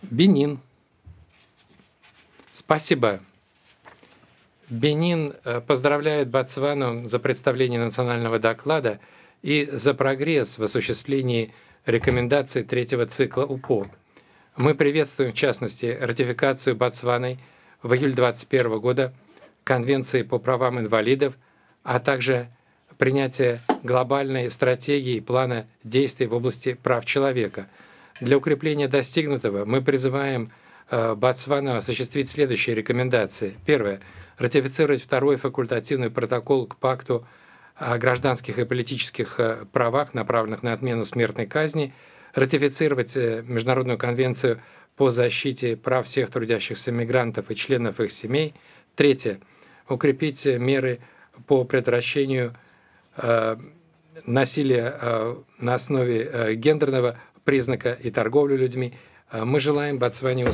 Бенин. Спасибо. Бенин поздравляет Ботсвану за представление национального доклада и за прогресс в осуществлении рекомендаций третьего цикла УПО. Мы приветствуем, в частности, ратификацию Ботсваной в июле 2021 года Конвенции по правам инвалидов, а также принятие глобальной стратегии и плана действий в области прав человека. Для укрепления достигнутого мы призываем Ботсвану осуществить следующие рекомендации. Первое. Ратифицировать второй факультативный протокол к пакту о гражданских и политических правах, направленных на отмену смертной казни, ратифицировать Международную конвенцию по защите прав всех трудящихся мигрантов и членов их семей. Третье. Укрепить меры по предотвращению насилия на основе гендерного признака и торговлю людьми. Мы желаем Ботсване